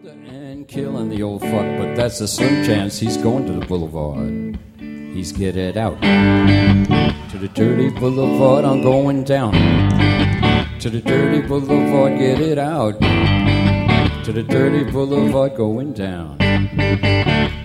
And killing the old fuck, but that's a slim chance he's going to the boulevard. He's get it out. To the dirty boulevard, I'm going down. To the dirty boulevard, get it out. To the dirty boulevard, going down.